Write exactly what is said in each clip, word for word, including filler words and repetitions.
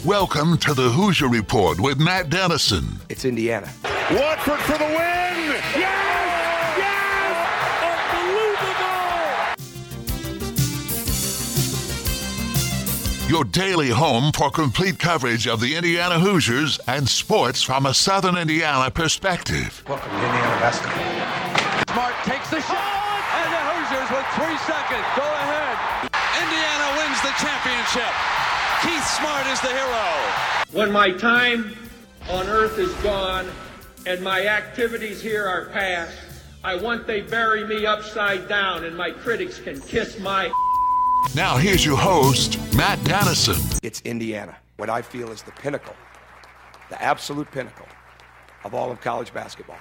Welcome to the Hoosier Report with Matt Dennison. It's Indiana. Watford for the win! Yes! Yes! Unbelievable! Your daily home for complete coverage of the Indiana Hoosiers and sports from a Southern Indiana perspective. Welcome to Indiana basketball. Smart takes the shot, and the Hoosiers with three seconds go ahead. Indiana wins the championship. Keith Smart is the hero. When my time on earth is gone and my activities here are past, I want they bury me upside down and my critics can kiss my... Now here's your host, Matt Dennison. It's Indiana, what I feel is the pinnacle, the absolute pinnacle of all of college basketball.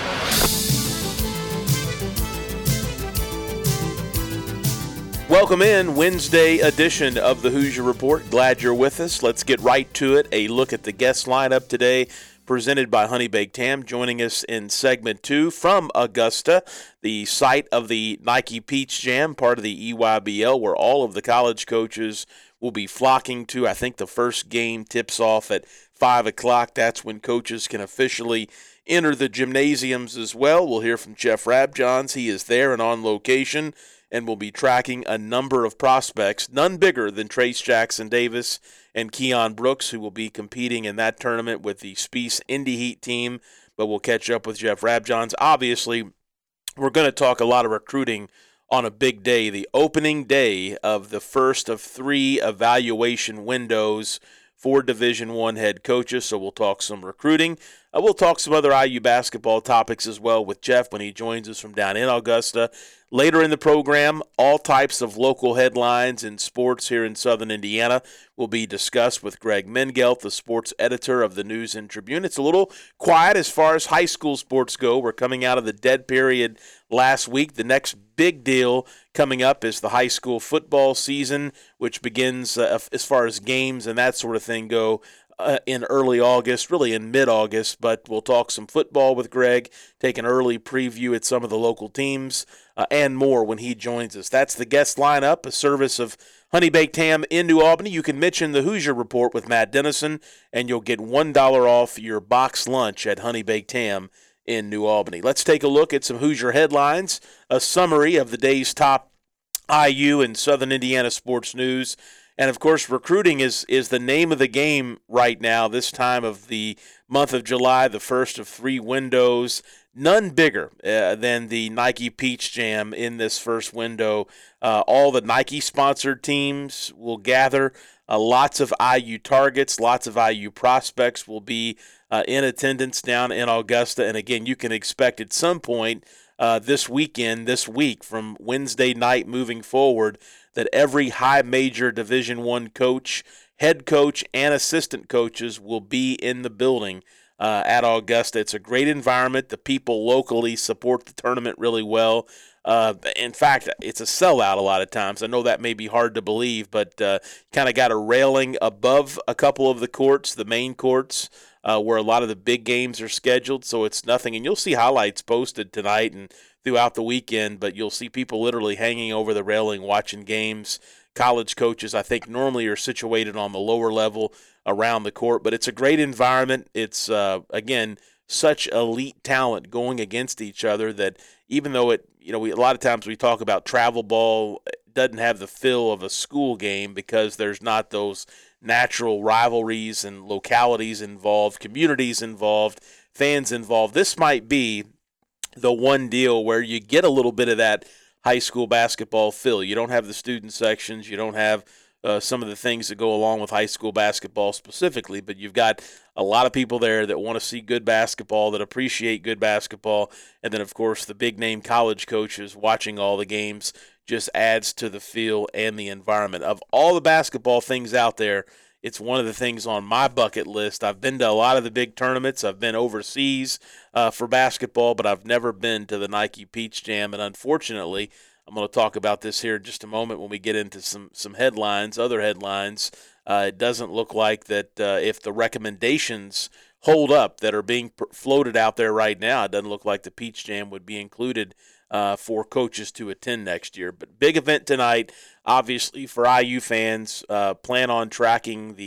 Welcome in, Wednesday edition of the Hoosier Report. Glad you're with us. Let's get right to it. A look at the guest lineup today, presented by Honey Baked Ham. Joining us in segment two from Augusta, the site of the Nike Peach Jam, part of the E Y B L, where all of the college coaches will be flocking to. I think the first game tips off at five o'clock. That's when coaches can officially enter the gymnasiums as well. We'll hear from Jeff Rabjohns. He is there and on location, and will be tracking a number of prospects, none bigger than Trace Jackson Davis and Keon Brooks, who will be competing in that tournament with the Spiece Indy Heat team. But we'll catch up with Jeff Rabjohns. Obviously, we're going to talk a lot of recruiting on a big day, the opening day of the first of three evaluation windows for Division I head coaches. So we'll talk some recruiting. Uh, we'll talk some other I U basketball topics as well with Jeff when he joins us from down in Augusta. Later in the program, all types of local headlines in sports here in Southern Indiana will be discussed with Greg Mengelt, the sports editor of the News and Tribune. It's a little quiet as far as high school sports go. We're coming out of the dead period last week. The next big deal coming up is the high school football season, which begins uh, as far as games and that sort of thing go Uh, in early August, really in mid-August, but we'll talk some football with Greg, take an early preview at some of the local teams, uh, and more when he joins us. That's the guest lineup, a service of Honey Baked Ham in New Albany. You can mention the Hoosier Report with Matt Dennison, and you'll get one dollar off your box lunch at Honey Baked Ham in New Albany. Let's take a look at some Hoosier headlines, a summary of the day's top I U and Southern Indiana sports news. And, of course, recruiting is is the name of the game right now, this time of the month of July, the first of three windows. None bigger uh, than the Nike Peach Jam in this first window. Uh, all the Nike-sponsored teams will gather. Uh, lots of I U targets, lots of I U prospects will be uh, in attendance down in Augusta. And, again, you can expect at some point uh, this weekend, this week, from Wednesday night moving forward, that every high major Division I coach, head coach, and assistant coaches will be in the building uh, at Augusta. It's a great environment. The people locally support the tournament really well. Uh, in fact, it's a sellout a lot of times. I know that may be hard to believe, but uh, kind of got a railing above a couple of the courts, the main courts, uh, where a lot of the big games are scheduled, so it's nothing. And you'll see highlights posted tonight and throughout the weekend, but you'll see people literally hanging over the railing watching games. College coaches, I think, normally are situated on the lower level around the court, but it's a great environment. It's, uh, again, such elite talent going against each other that even though it, you know, we, a lot of times we talk about travel ball, it doesn't have the feel of a school game because there's not those natural rivalries and localities involved, communities involved, fans involved. This might be the one deal where you get a little bit of that high school basketball feel. You don't have the student sections. You don't have uh, some of the things that go along with high school basketball specifically, but you've got a lot of people there that want to see good basketball, that appreciate good basketball, and then, of course, the big-name college coaches watching all the games just adds to the feel and the environment. Of all the basketball things out there, it's one of the things on my bucket list. I've been to a lot of the big tournaments. I've been overseas uh, for basketball, but I've never been to the Nike Peach Jam. And unfortunately, I'm going to talk about this here in just a moment when we get into some, some headlines, other headlines. Uh, it doesn't look like that uh, if the recommendations hold up that are being pr- floated out there right now, it doesn't look like the Peach Jam would be included uh, for coaches to attend next year. But big event tonight, obviously, for I U fans. Uh, plan on tracking the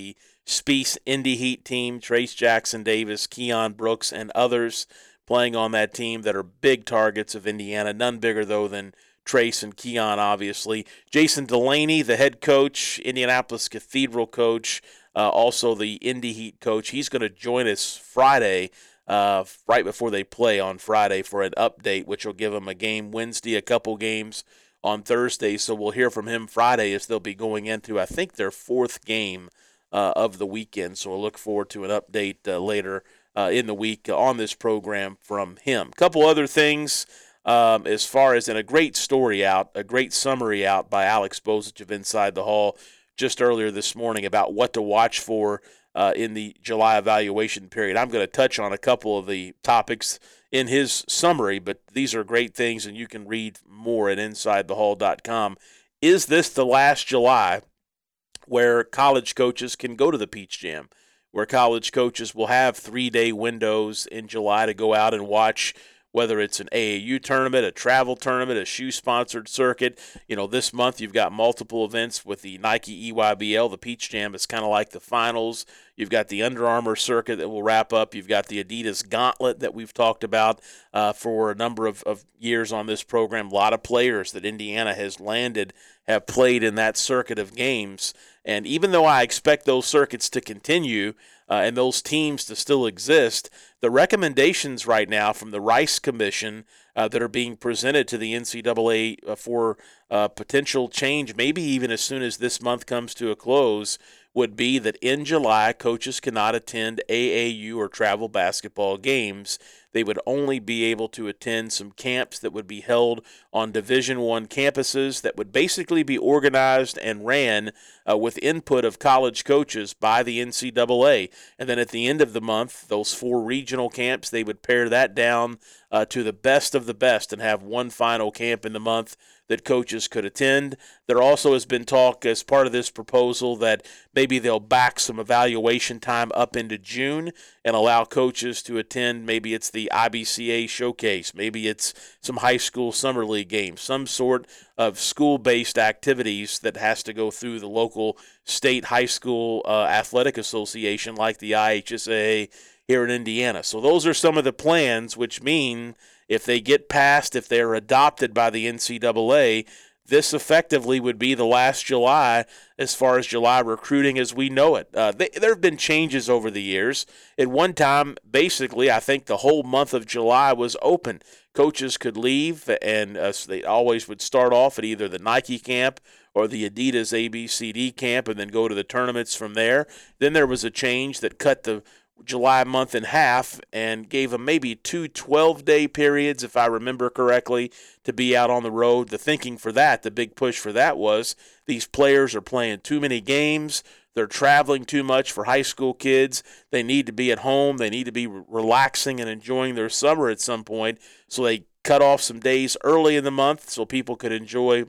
Spieth Indy Heat team, Trace Jackson Davis, Keon Brooks, and others playing on that team that are big targets of Indiana. None bigger, though, than Trace and Keon, obviously. Jason Delaney, the head coach, Indianapolis Cathedral coach, uh, also the Indy Heat coach. He's going to join us Friday, uh, right before they play on Friday for an update, which will give them a game Wednesday, a couple games on Thursday. So we'll hear from him Friday as they'll be going into, I think, their fourth game uh, of the weekend. So we'll look forward to an update uh, later uh, in the week on this program from him. A couple other things. Um, as far as, and a great story out, a great summary out by Alex Bozich of Inside the Hall just earlier this morning about what to watch for uh, in the July evaluation period. I'm going to touch on a couple of the topics in his summary, but these are great things, and you can read more at inside the hall dot com. Is this the last July where college coaches can go to the Peach Jam, where college coaches will have three-day windows in July to go out and watch, whether it's an A A U tournament, a travel tournament, a shoe-sponsored circuit? You know, this month you've got multiple events with the Nike E Y B L. The Peach Jam is kind of like the finals. You've got the Under Armour circuit that will wrap up. You've got the Adidas Gauntlet that we've talked about uh, for a number of, of years on this program. A lot of players that Indiana has landed have played in that circuit of games. And even though I expect those circuits to continue uh, and those teams to still exist, the recommendations right now from the Rice Commission uh, that are being presented to the N C double A uh, for uh, potential change, maybe even as soon as this month comes to a close, would be that in July, coaches cannot attend A A U or travel basketball games. They would only be able to attend some camps that would be held on Division One campuses that would basically be organized and ran uh, with input of college coaches by the N C double A. And then at the end of the month, those four regional camps, they would pare that down uh, to the best of the best and have one final camp in the month that coaches could attend. There also has been talk as part of this proposal that maybe they'll back some evaluation time up into June and allow coaches to attend. Maybe it's the I B C A showcase. Maybe it's some high school summer league games, some sort of school-based activities that has to go through the local state high school uh, athletic association like the I H S A A here in Indiana. So those are some of the plans, which mean if they get passed, if they're adopted by the N C double A, this effectively would be the last July as far as July recruiting as we know it. Uh, they, there have been changes over the years. At one time, basically, I think the whole month of July was open. Coaches could leave, and uh, they always would start off at either the Nike camp or the Adidas A B C D camp and then go to the tournaments from there. Then there was a change that cut the July month in half and gave them maybe two twelve-day periods, if I remember correctly, to be out on the road. The thinking for that, the big push for that was these players are playing too many games. They're traveling too much for high school kids. They need to be at home. They need to be re- relaxing and enjoying their summer at some point. So they cut off some days early in the month so people could enjoy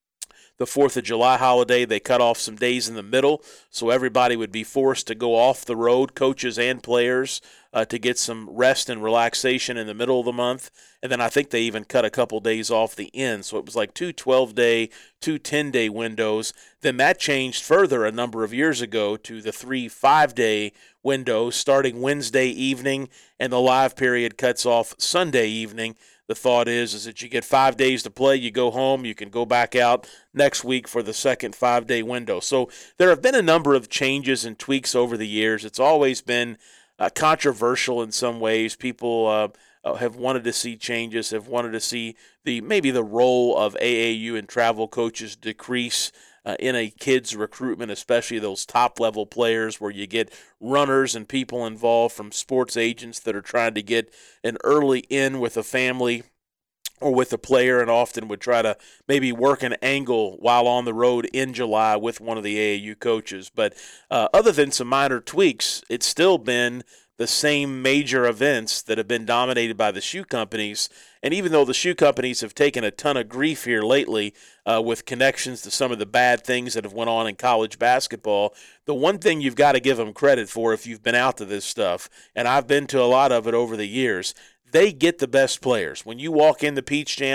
the fourth of July holiday. They cut off some days in the middle, so everybody would be forced to go off the road, coaches and players, uh, to get some rest and relaxation in the middle of the month. And then I think they even cut a couple days off the end, so it was like two twelve-day, two ten-day windows. Then that changed further a number of years ago to the three five-day windows starting Wednesday evening, and the live period cuts off Sunday evening. The thought is, is that you get five days to play, you go home, you can go back out next week for the second five-day window. So there have been a number of changes and tweaks over the years. It's always been uh, controversial in some ways. People uh, have wanted to see changes, have wanted to see the maybe the role of A A U and travel coaches decrease Uh, in a kid's recruitment, especially those top-level players where you get runners and people involved from sports agents that are trying to get an early in with a family or with a player, and often would try to maybe work an angle while on the road in July with one of the A A U coaches. But uh, other than some minor tweaks, it's still been the same major events that have been dominated by the shoe companies. And even though the shoe companies have taken a ton of grief here lately uh, with connections to some of the bad things that have went on in college basketball, the one thing you've got to give them credit for if you've been out to this stuff, and I've been to a lot of it over the years, they get the best players. When you walk in the Peach Jam,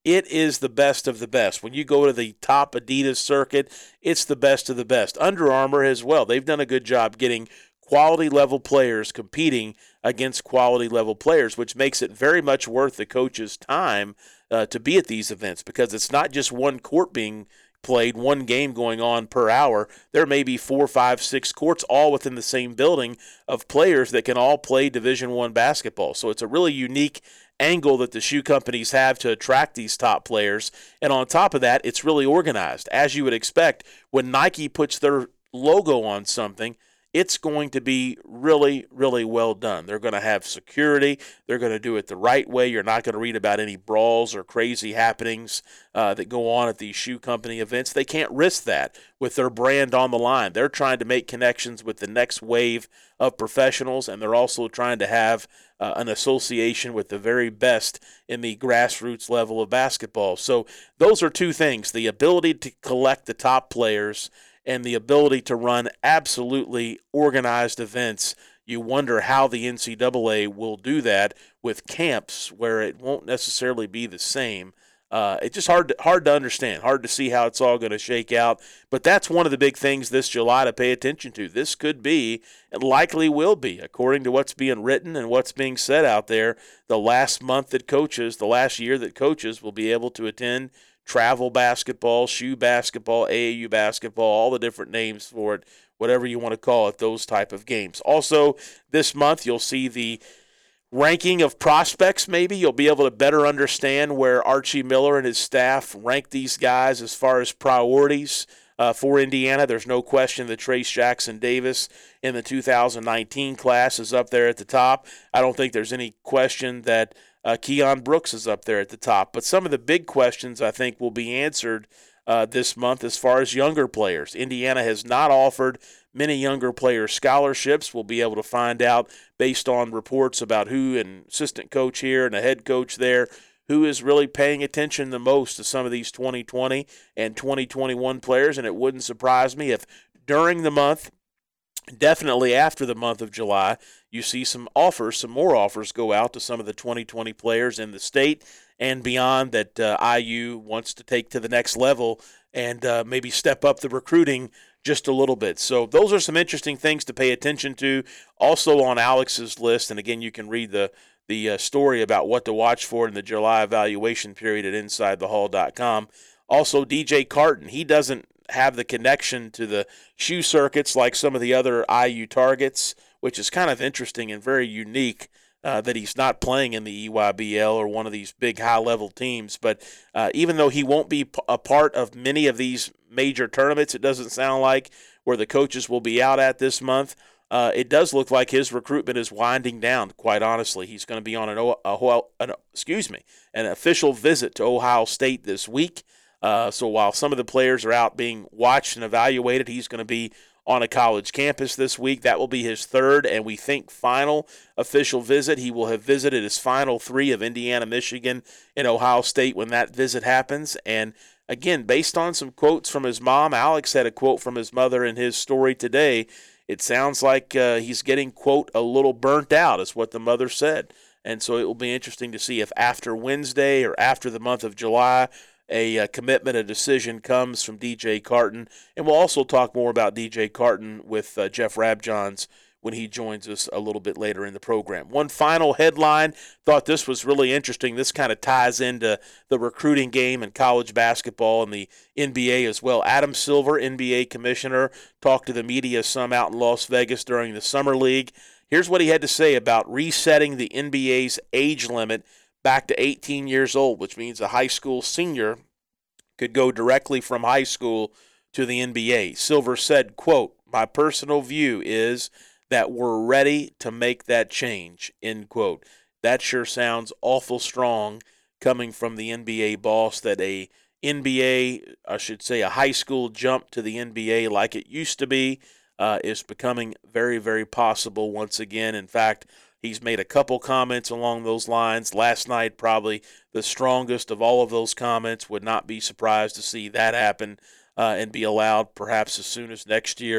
it is the best of the best. When you go to the top Adidas circuit, it's the best of the best. Under Armour as well. They've done a good job getting quality level players competing against quality level players, which makes it very much worth the coach's time uh, to be at these events, because it's not just one court being played, one game going on per hour. There may be four, five, six courts all within the same building of players that can all play Division One basketball. So it's a really unique angle that the shoe companies have to attract these top players. And on top of that, it's really organized. As you would expect, when Nike puts their logo on something, it's going to be really, really well done. They're going to have security. They're going to do it the right way. You're not going to read about any brawls or crazy happenings uh, that go on at these shoe company events. They can't risk that with their brand on the line. They're trying to make connections with the next wave of professionals, and they're also trying to have uh, an association with the very best in the grassroots level of basketball. So those are two things: the ability to collect the top players and the ability to run absolutely organized events. You wonder how the N C double A will do that with camps where it won't necessarily be the same. Uh, it's just hard to, hard to understand, hard to see how it's all going to shake out. But that's one of the big things this July to pay attention to. This could be, and likely will be, according to what's being written and what's being said out there, the last month that coaches, the last year that coaches will be able to attend travel basketball, shoe basketball, A A U basketball, all the different names for it, whatever you want to call it, those type of games. Also, this month you'll see the ranking of prospects maybe. You'll be able to better understand where Archie Miller and his staff rank these guys as far as priorities uh, for Indiana. There's no question that Trace Jackson Davis in the two thousand nineteen class is up there at the top. I don't think there's any question that Uh, Keon Brooks is up there at the top. But some of the big questions, I think, will be answered uh, this month as far as younger players. Indiana has not offered many younger players scholarships. We'll be able to find out based on reports about who, an assistant coach here and a head coach there, who is really paying attention the most to some of these twenty twenty and twenty twenty-one players. And it wouldn't surprise me if during the month, definitely after the month of July, you see some offers, some more offers go out to some of the twenty twenty players in the state and beyond that uh, I U wants to take to the next level and uh, maybe step up the recruiting just a little bit. So those are some interesting things to pay attention to. Also on Alex's list, and again, you can read the the uh, story about what to watch for in the July evaluation period at inside the hall dot com. Also, D J Carton, he doesn't have the connection to the shoe circuits like some of the other I U targets, which is kind of interesting and very unique uh, that he's not playing in the E Y B L or one of these big high-level teams. But uh, even though he won't be p- a part of many of these major tournaments, it doesn't sound like, where the coaches will be out at this month, uh, it does look like his recruitment is winding down, quite honestly. He's going to be on an, o- a, an, excuse me, an official visit to Ohio State this week. Uh, so while some of the players are out being watched and evaluated, he's going to be on a college campus this week. That will be his third and we think final official visit. He will have visited his final three of Indiana, Michigan, and Ohio State when that visit happens. And again, based on some quotes from his mom, Alex had a quote from his mother in his story today. It sounds like uh, he's getting, quote, a little burnt out, is what the mother said. And so it will be interesting to see if after Wednesday or after the month of July, a uh, commitment, a decision comes from D J Carton. And we'll also talk more about D J Carton with uh, Jeff Rabjohns when he joins us a little bit later in the program. One final headline, thought this was really interesting. This kind of ties into the recruiting game and college basketball and the N B A as well. Adam Silver, N B A commissioner, talked to the media some out in Las Vegas during the Summer League. Here's what he had to say about resetting the N B A's age limit back to eighteen years old, which means a high school senior could go directly from high school to the N B A. Silver said, quote, "My personal view is that we're ready to make that change," end quote. That sure sounds awful strong coming from the N B A boss, that a N B A, I should say a high school jump to the N B A like it used to be uh, is becoming very, very possible once again. In fact, he's made a couple comments along those lines. Last night, probably the strongest of all of those comments. Would not be surprised to see that happen uh, and be allowed perhaps as soon as next year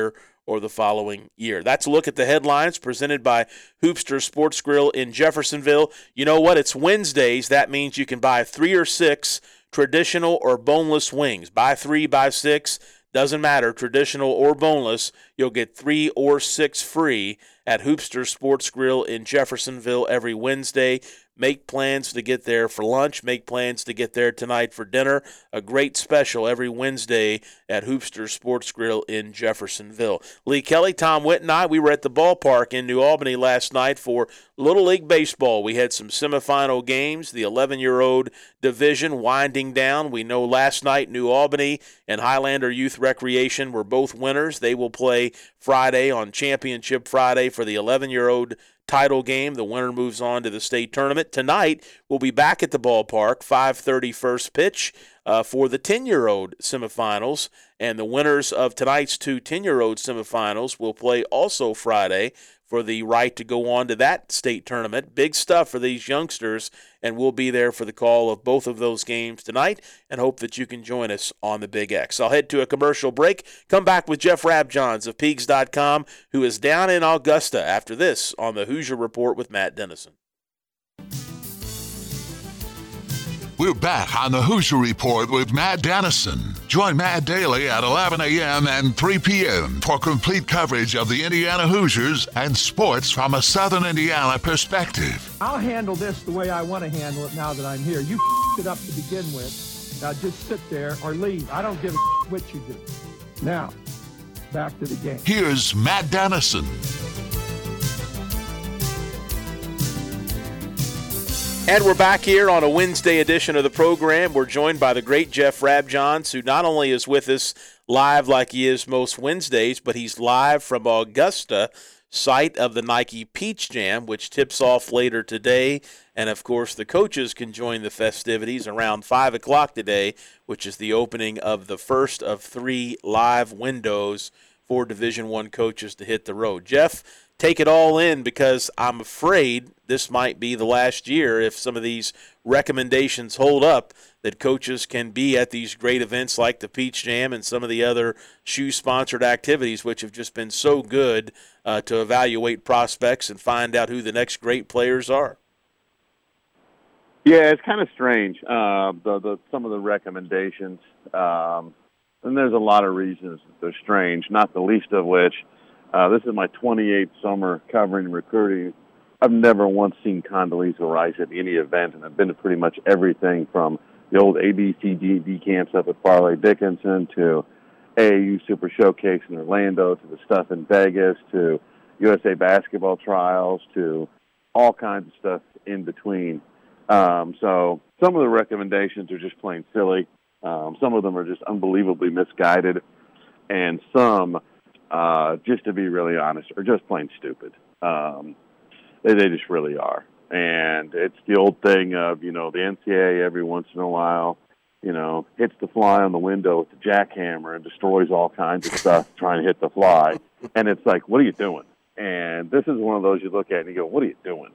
or the following year. That's a look at the headlines presented by Hoopster Sports Grill in Jeffersonville. You know what? It's Wednesdays. That means you can buy three or six traditional or boneless wings. Buy three, buy six. Doesn't matter, traditional or boneless. You'll get three or six free at Hoopster Sports Grill in Jeffersonville every Wednesday. Make plans to get there for lunch. Make plans to get there tonight for dinner. A great special every Wednesday at Hoopster Sports Grill in Jeffersonville. Lee Kelly, Tom Witt, and I, we were at the ballpark in New Albany last night for Little League Baseball. We had some semifinal games, the eleven-year-old division winding down. We know last night New Albany and Highlander Youth Recreation were both winners. They will play Friday on Championship Friday for the eleven-year-old title game. The winner moves on to the state tournament. Tonight, we'll be back at the ballpark, five thirty first pitch uh, for the ten-year-old semifinals. And the winners of tonight's two ten-year-old semifinals will play also Friday for the right to go on to that state tournament. Big stuff for these youngsters, and we'll be there for the call of both of those games tonight and hope that you can join us on the Big X. I'll head to a commercial break, come back with Jeff Rabjohns of Peegs dot com, who is down in Augusta after this on the Hoosier Report with Matt Dennison. We're back on the Hoosier Report with Matt Dennison. Join Matt daily at eleven a.m. and three p.m. for complete coverage of the Indiana Hoosiers and sports from a Southern Indiana perspective. I'll handle this the way I want to handle it now that I'm here. You f***ed it up to begin with. Now just sit there or leave. I don't give a f- what you do. Now, back to the game. Here's Matt Dennison. And we're back here on a Wednesday edition of the program. We're joined by the great Jeff Rabjohns, who not only is with us live like he is most Wednesdays, but he's live from Augusta, site of the Nike Peach Jam, which tips off later today. And, of course, the coaches can join the festivities around five o'clock today, which is the opening of the first of three live windows for Division I coaches to hit the road. Jeff, take it all in, because I'm afraid this might be the last year, if some of these recommendations hold up, that coaches can be at these great events like the Peach Jam and some of the other shoe-sponsored activities, which have just been so good uh, to evaluate prospects and find out who the next great players are. Yeah, it's kind of strange, uh, the, the some of the recommendations. Um, and there's a lot of reasons that they're strange, not the least of which, Uh, this is my twenty-eighth summer covering recruiting. I've never once seen Condoleezza Rice at any event, and I've been to pretty much everything from the old A B C D D camps up at Farley Dickinson to A A U Super Showcase in Orlando to the stuff in Vegas to U S A basketball trials to all kinds of stuff in between. Um, so some of the recommendations are just plain silly. Um, some of them are just unbelievably misguided, and some – Uh, just to be really honest, are just plain stupid. Um, they, they just really are. And it's the old thing of, you know, the N C double A every once in a while, you know, hits the fly on the window with the jackhammer and destroys all kinds of stuff trying to hit the fly. And it's like, what are you doing? And this is one of those you look at and you go, what are you doing?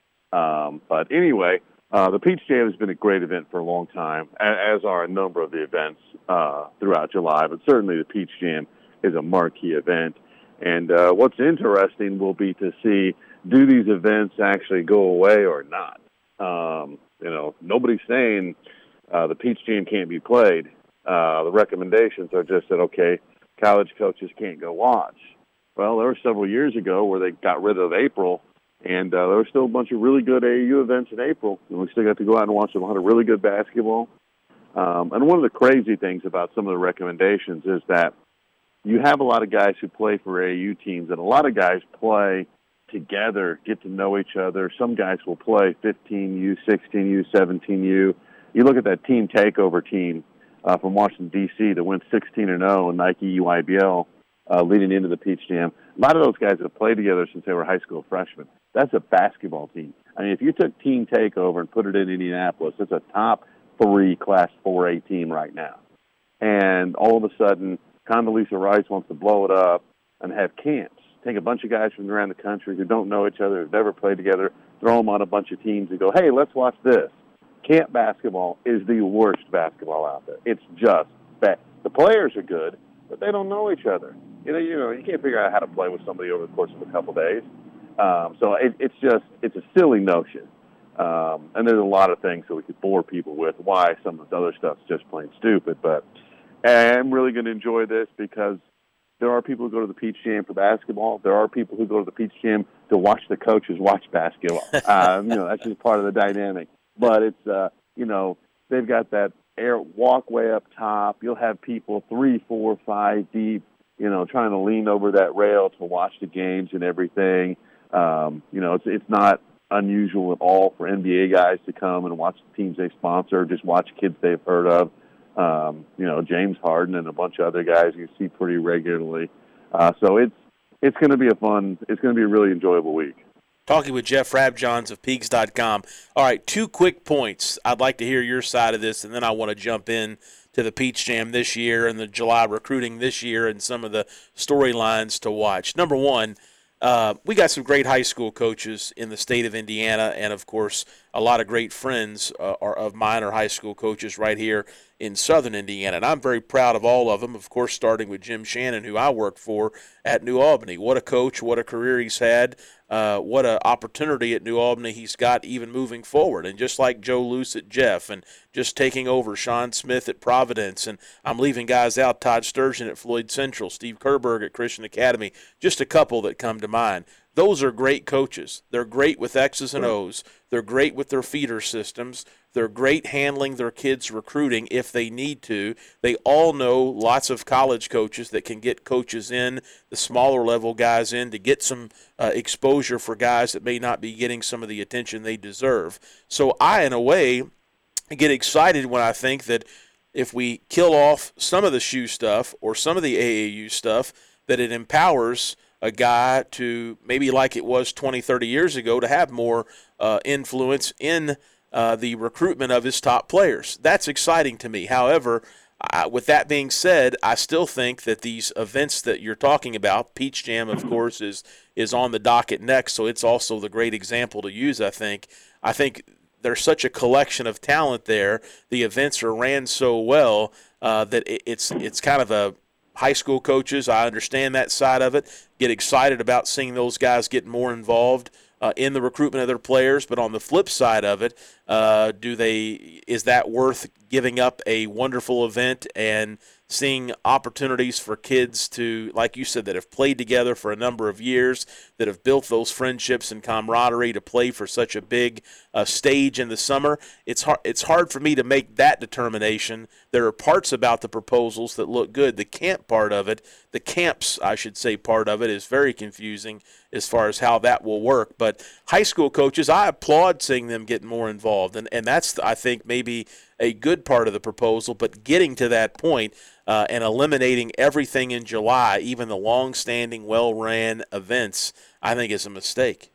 Um, but anyway, uh, the Peach Jam has been a great event for a long time, as are a number of the events uh, throughout July. But certainly the Peach Jam is a marquee event. And uh, what's interesting will be to see, do these events actually go away or not? Um, you know, nobody's saying uh, the Peach Jam can't be played. Uh, the recommendations are just that, okay, college coaches can't go watch. Well, there were several years ago where they got rid of April, and uh, there were still a bunch of really good A A U events in April, and we still got to go out and watch a lot of really good basketball. Um, and one of the crazy things about some of the recommendations is that you have a lot of guys who play for A A U teams, and a lot of guys play together, get to know each other. Some guys will play fifteen U, sixteen U, seventeen U. You look at that team takeover team uh, from Washington, D C that went sixteen and oh in Nike U I B L uh, leading into the Peach Jam. A lot of those guys have played together since they were high school freshmen. That's a basketball team. I mean, if you took team takeover and put it in Indianapolis, it's a top three Class four A team right now. And all of a sudden, Condoleezza Rice wants to blow it up and have camps. Take a bunch of guys from around the country who don't know each other, who've never played together, throw them on a bunch of teams and go, hey, let's watch this. Camp basketball is the worst basketball out there. It's just bad. The players are good, but they don't know each other. You know, you know, you can't figure out how to play with somebody over the course of a couple days. Um, so it, it's just, it's a silly notion. Um, and there's a lot of things that we could bore people with why some of the other stuff's just plain stupid. But I'm really going to enjoy this because there are people who go to the Peach Jam for basketball. There are people who go to the Peach Jam to watch the coaches watch basketball. um, you know, that's just part of the dynamic. But it's, uh, you know, they've got that air walkway up top. You'll have people three, four, five deep, you know, trying to lean over that rail to watch the games and everything. Um, you know, it's it's not unusual at all for N B A guys to come and watch the teams they sponsor, just watch kids they've heard of. Um, you know, James Harden and a bunch of other guys you see pretty regularly. Uh, so it's it's going to be a fun, it's going to be a really enjoyable week. Talking with Jeff Rabjohns of Peegs dot com. All right, two quick points. I'd like to hear your side of this, and then I want to jump in to the Peach Jam this year and the July recruiting this year and some of the storylines to watch. Number one, Uh, we got some great high school coaches in the state of Indiana, and, of course, a lot of great friends uh, are, of mine are high school coaches right here in southern Indiana, and I'm very proud of all of them, of course, starting with Jim Shannon, who I worked for at New Albany. What a coach, what a career he's had, uh, what an opportunity at New Albany he's got even moving forward. And just like Joe Luce at Jeff and just taking over Sean Smith at Providence, and I'm leaving guys out, Todd Sturgeon at Floyd Central, Steve Kerberg at Christian Academy, just a couple that come to mind. Those are great coaches. They're great with X's and O's. They're great with their feeder systems. They're great handling their kids' recruiting if they need to. They all know lots of college coaches that can get coaches in, the smaller level guys in, to get some uh, exposure for guys that may not be getting some of the attention they deserve. So I, in a way, get excited when I think that if we kill off some of the shoe stuff or some of the A A U stuff, that it empowers a guy to, maybe like it was twenty, thirty years ago, to have more uh, influence in uh, the recruitment of his top players. That's exciting to me. However, I, with that being said, I still think that these events that you're talking about, Peach Jam, of course, is is on the docket next, so it's also the great example to use, I think. I think there's such a collection of talent there. The events are ran so well uh, that it, it's it's kind of a high school coaches, I understand that side of it, get excited about seeing those guys get more involved uh, in the recruitment of their players. But on the flip side of it, uh, do they? Is that worth giving up a wonderful event and seeing opportunities for kids to, like you said, that have played together for a number of years, that have built those friendships and camaraderie to play for such a big uh, stage in the summer? It's hard, it's hard for me to make that determination. There are parts about the proposals that look good. The camp part of it, the camps, I should say, part of it is very confusing as far as how that will work. But high school coaches, I applaud seeing them get more involved, and, and that's, I think, maybe a good part of the proposal. But getting to that point uh, and eliminating everything in July, even the long-standing, well-ran events, I think is a mistake.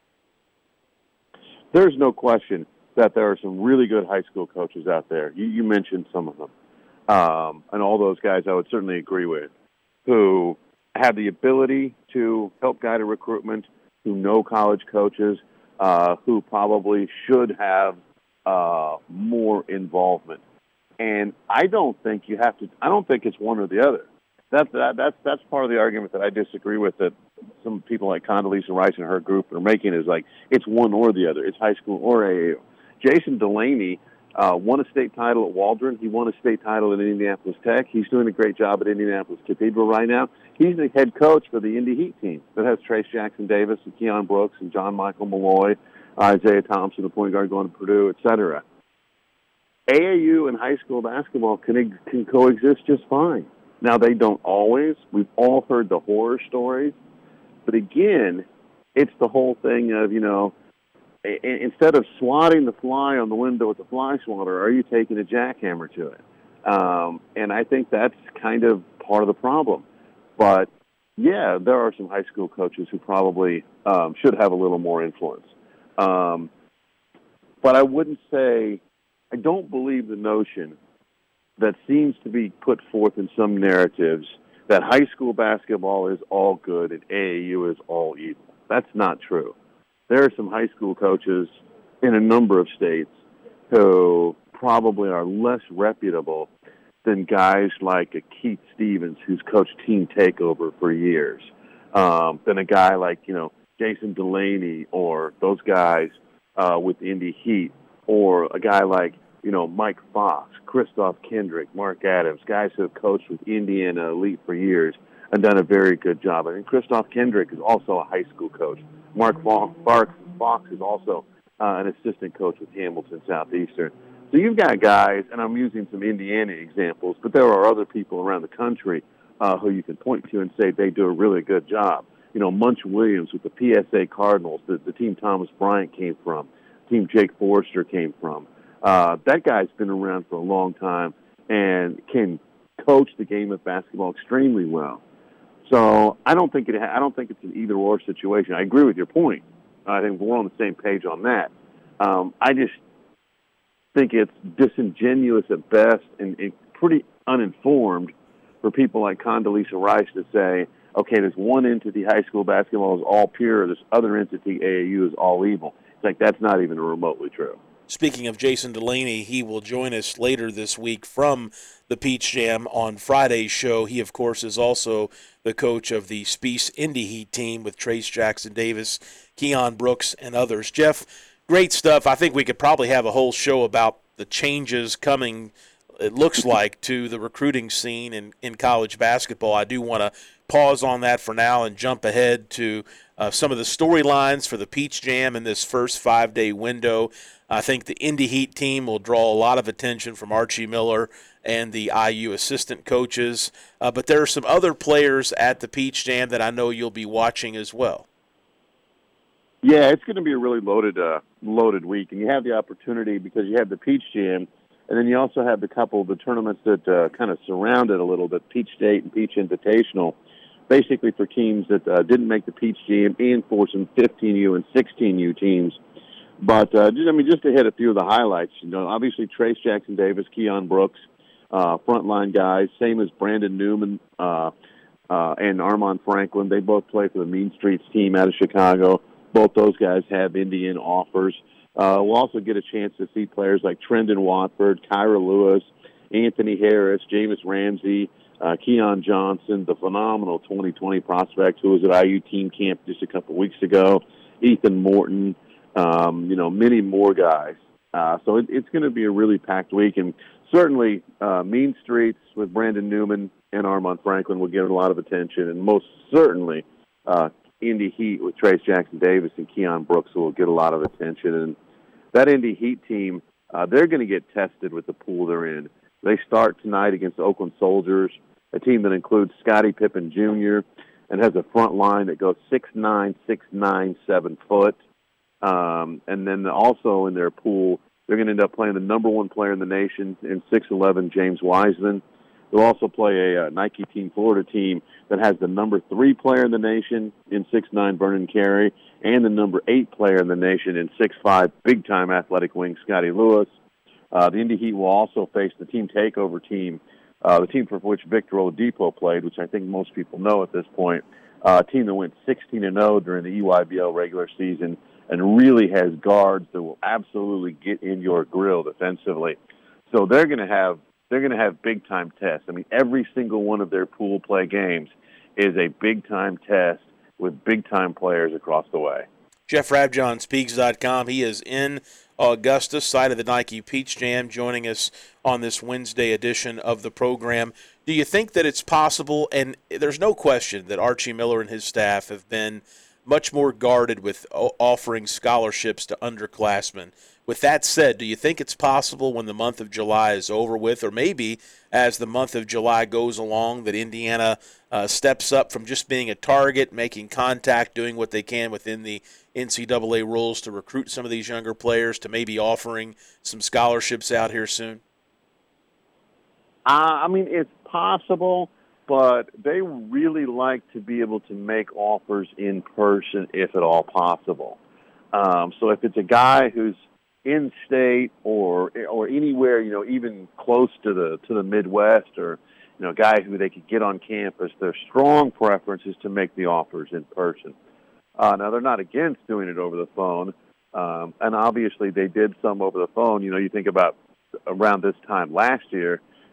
There's no question that there are some really good high school coaches out there. You, you mentioned some of them. Um, and all those guys I would certainly agree with, who have the ability to help guide a recruitment, who know college coaches, uh, who probably should have uh, more involvement. And I don't think you have to, I don't think it's one or the other. That, that, that's, that's part of the argument that I disagree with, that some people like Condoleezza Rice and her group are making, is like, it's one or the other. It's high school or A A U. Jason Delaney uh, won a state title at Waldron. He won a state title at Indianapolis Tech. He's doing a great job at Indianapolis Cathedral right now. He's the head coach for the Indy Heat team that has Trace Jackson Davis and Keon Brooks and John Michael Malloy, Isaiah Thompson, the point guard going to Purdue, et cetera. A A U and high school basketball can, can coexist just fine. Now, they don't always. We've all heard the horror stories. But again, it's the whole thing of, you know, a, a, instead of swatting the fly on the window with a fly swatter, are you taking a jackhammer to it? Um, and I think that's kind of part of the problem. But, yeah, there are some high school coaches who probably um, should have a little more influence. Um, but I wouldn't say, I don't believe the notion that seems to be put forth in some narratives that high school basketball is all good and A A U is all evil. That's not true. There are some high school coaches in a number of states who probably are less reputable than guys like a Keith Stevens, who's coached Team Takeover for years, um, than a guy like, you know, Jason Delaney or those guys uh, with Indy Heat, or a guy like, you know, Mike Fox, Christoph Kendrick, Mark Adams, guys who have coached with Indiana Elite for years and done a very good job. I mean, Christoph Kendrick is also a high school coach. Mark Fox is also uh, an assistant coach with Hamilton Southeastern. So you've got guys, and I'm using some Indiana examples, but there are other people around the country uh, who you can point to and say they do a really good job. You know, Munch Williams with the P S A Cardinals, the, the team Thomas Bryant came from, the team Jake Forrester came from. Uh, that guy's been around for a long time and can coach the game of basketball extremely well. So I don't think it. I don't think it's an either-or situation. I agree with your point. I think we're on the same page on that. Um, I just think it's disingenuous at best and, and pretty uninformed for people like Condoleezza Rice to say, okay, this one entity, high school basketball, is all pure, this other entity, A A U, is all evil. It's like that's not even remotely true. Speaking of Jason Delaney, he will join us later this week from the Peach Jam on Friday's show. He, of course, is also the coach of the Spiece Indy Heat team with Trace Jackson Davis, Keon Brooks, and others. Jeff, great stuff. I think we could probably have a whole show about the changes coming, it looks like, to the recruiting scene in, in college basketball. I do want to pause on that for now and jump ahead to uh, some of the storylines for the Peach Jam in this first five-day window. I think the Indy Heat team will draw a lot of attention from Archie Miller and the I U assistant coaches. Uh, but there are some other players at the Peach Jam that I know you'll be watching as well. Yeah, it's going to be a really loaded uh, loaded week. And you have the opportunity because you have the Peach Jam, and then you also have the couple of the tournaments that uh, kind of surround it a little bit, Peach State and Peach Invitational, basically for teams that uh, didn't make the Peach Jam and for some fifteen U and sixteen U teams. But, uh, just, I mean, just to hit a few of the highlights, you know, obviously Trace Jackson Davis, Keon Brooks, uh, frontline guys, same as Brandon Newman uh, uh, and Armand Franklin. They both play for the Mean Streets team out of Chicago. Both those guys have Indian offers. Uh, we'll also get a chance to see players like Trendon Watford, Kyra Lewis, Anthony Harris, Jameis Ramsey, uh, Keon Johnson, the phenomenal twenty twenty prospect who was at I U team camp just a couple weeks ago, Ethan Morton, um, you know, many more guys. Uh, so it, it's going to be a really packed week, and certainly uh, Mean Streets with Brandon Newman and Armand Franklin will get a lot of attention, and most certainly uh, Indy Heat with Trace Jackson Davis and Keon Brooks will get a lot of attention. And that Indy Heat team, uh, they're going to get tested with the pool they're in. They start tonight against the Oakland Soldiers, a team that includes Scottie Pippen Junior and has a front line that goes six nine, six nine, seven foot. Um, and then also in their pool, they're going to end up playing the number one player in the nation in six eleven, James Wiseman. They'll also play a, a Nike Team Florida team that has the number three player in the nation in six nine, Vernon Carey, and the number eight player in the nation in six five, big-time athletic wing, Scotty Lewis. Uh, the Indy Heat will also face the Team Takeover team, uh, the team for which Victor Oladipo played, which I think most people know at this point, uh, a team that went sixteen and oh during the E Y B L regular season and really has guards that will absolutely get in your grill defensively. So they're going to have they're going to have big time tests. I mean, every single one of their pool play games is a big time test with big time players across the way. Jeff Rabjohn, Speaks dot com. He is in Augusta, site of the Nike Peach Jam, joining us on this Wednesday edition of the program. Do you think that it's possible, and there's no question that Archie Miller and his staff have been much more guarded with offering scholarships to underclassmen. With that said, do you think it's possible when the month of July is over with, or maybe as the month of July goes along, that Indiana uh, steps up from just being a target, making contact, doing what they can within the N C double A rules to recruit some of these younger players, to maybe offering some scholarships out here soon? Uh, I mean, it's possible, but they really like to be able to make offers in person if at all possible. Um, so if it's a guy who's in state or or anywhere, you know, even close to the to the Midwest, or you know, a guy who they could get on campus, their strong preference is to make the offers in person. Uh, now they're not against doing it over the phone, um, and obviously they did some over the phone. You know, you think about around this time last year,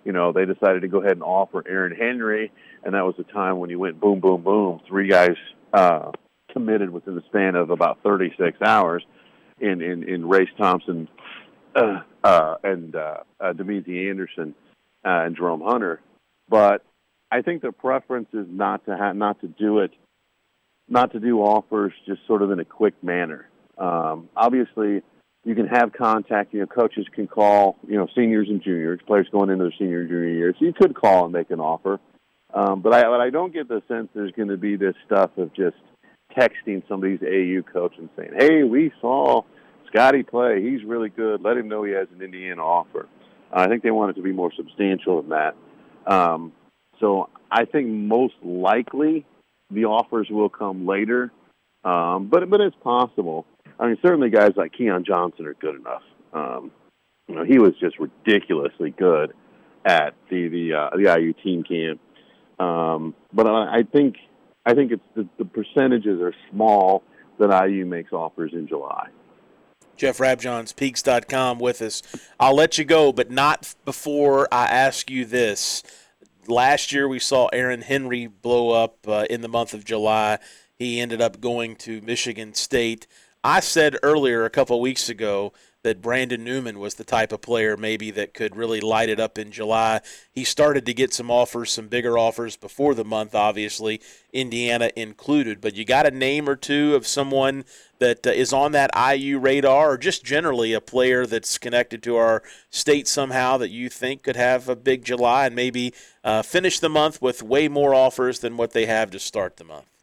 you know, they decided to go ahead and offer Aaron Henry, and that was the time when you went boom, boom, boom, three guys uh, committed within the span of about thirty-six hours in, in, in Race Thompson uh, uh, and uh, uh, Demetrius Anderson uh, and Jerome Hunter. But I think the preference is not to ha- not to do it, not to do offers just sort of in a quick manner. Um, obviously, you can have contact. You know, coaches can call, you know, seniors and juniors, players going into their senior and junior years. So you could call and make an offer. Um, but, I, but I don't get the sense there's going to be this stuff of just texting somebody's A U coach and saying, hey, we saw Scotty play. He's really good. Let him know he has an Indiana offer. I think they want it to be more substantial than that. Um, so I think most likely the offers will come later. Um, but, but it's possible. I mean, certainly guys like Keon Johnson are good enough. Um, you know, he was just ridiculously good at the the, uh, the I U team camp. Um, but I, I think I think it's the, the percentages are small that I U makes offers in July. Jeff Rabjohns, Peaks dot com with us. I'll let you go, but not before I ask you this. Last year we saw Aaron Henry blow up uh, in the month of July. He ended up going to Michigan State. I said earlier a couple of weeks ago that Brandon Newman was the type of player maybe that could really light it up in July. He started to get some offers, some bigger offers before the month, obviously, Indiana included. But you got a name or two of someone that uh, is on that I U radar, or just generally a player that's connected to our state somehow that you think could have a big July and maybe uh, finish the month with way more offers than what they have to start the month?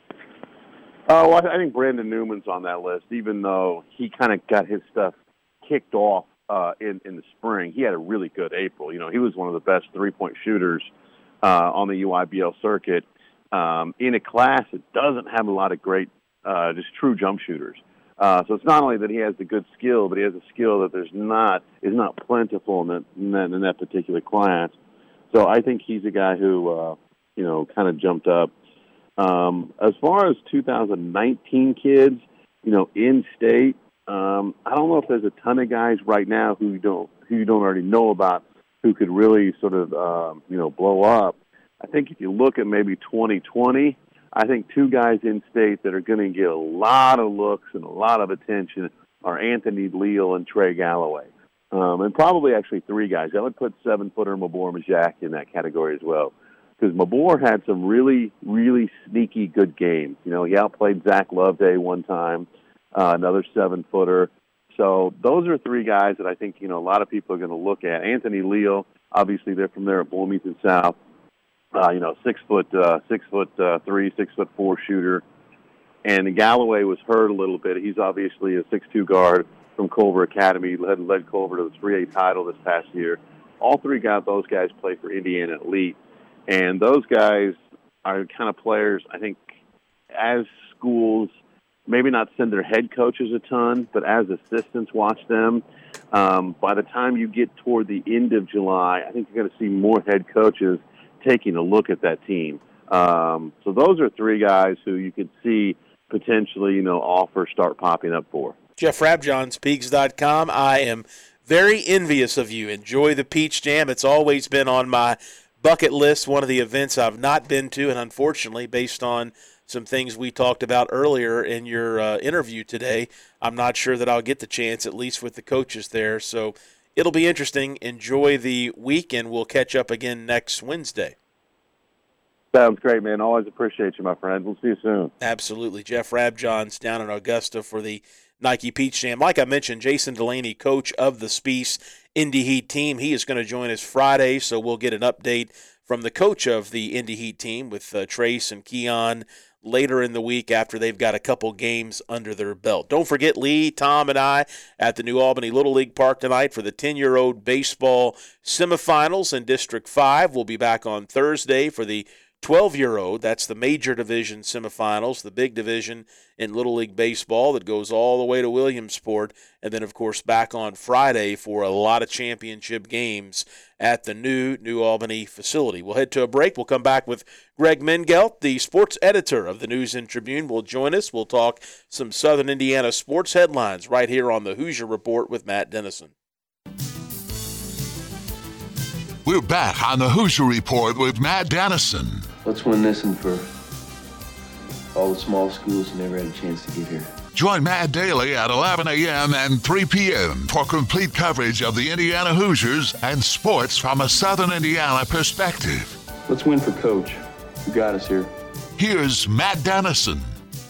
Oh, well, I think Brandon Newman's on that list, even though he kind of got his stuff kicked off uh, in, in the spring. He had a really good April. You know, he was one of the best three-point shooters uh, on the U I B L circuit um, in a class that doesn't have a lot of great, uh, just true jump shooters. Uh, so it's not only that he has the good skill, but he has a skill that there's not is not plentiful in that, in that, in that particular class. So I think he's a guy who, uh, you know, kind of jumped up. Um, as far as two thousand nineteen kids, you know, in state, um, I don't know if there's a ton of guys right now who you don't who you don't already know about who could really sort of um, you know blow up. I think if you look at maybe twenty twenty, I think two guys in state that are going to get a lot of looks and a lot of attention are Anthony Leal and Trey Galloway, um, and probably actually three guys. I would put seven footer Mabor Majak in that category as well. Because Mabor had some really, really sneaky good games. You know, he outplayed Zach Loveday one time, uh, another seven-footer. So those are three guys that I think, you know, a lot of people are going to look at. Anthony Leal, obviously they're from there at Bloomington South. Uh, you know, six foot, uh, six foot uh, three, six foot four shooter. And Galloway was hurt a little bit. He's obviously a six two guard from Culver Academy. Led, led Culver to the three A title this past year. All three got those guys play for Indiana Elite. And those guys are kind of players, I think, as schools maybe not send their head coaches a ton, but as assistants watch them. Um, by the time you get toward the end of July, I think you're going to see more head coaches taking a look at that team. Um, so those are three guys who you could see potentially, you know, offers start popping up for. Jeff Rabjohns, Peaks dot com. I am very envious of you. Enjoy the Peach Jam. It's always been on my bucket list, one of the events I've not been to, and unfortunately, based on some things we talked about earlier in your uh, interview today, I'm not sure that I'll get the chance, at least with the coaches there. So it'll be interesting. Enjoy the week, and we'll catch up again next Wednesday. Sounds great, man. Always appreciate you, my friend. We'll see you soon. Absolutely. Jeff Rabjohns down in Augusta for the Nike Peach Jam. Like I mentioned, Jason Delaney, coach of the Spiece Indy Heat team. He is going to join us Friday, so we'll get an update from the coach of the Indy Heat team with uh, Trace and Keon later in the week after they've got a couple games under their belt. Don't forget Lee, Tom, and I at the New Albany Little League Park tonight for the ten-year-old baseball semifinals in District five. We'll be back on Thursday for the twelve-year-old, that's the major division semifinals, the big division in Little League Baseball that goes all the way to Williamsport, and then, of course, back on Friday for a lot of championship games at the new New Albany facility. We'll head to a break. We'll come back with Greg Mengelt, the sports editor of the News and Tribune, will join us. We'll talk some Southern Indiana sports headlines right here on the Hoosier Report with Matt Dennison. We're back on the Hoosier Report with Matt Dennison. Let's win this one for all the small schools who never had a chance to get here. Join Matt Daly at eleven a.m. and three p.m. for complete coverage of the Indiana Hoosiers and sports from a Southern Indiana perspective. Let's win for Coach, who got us here. Here's Matt Dennison.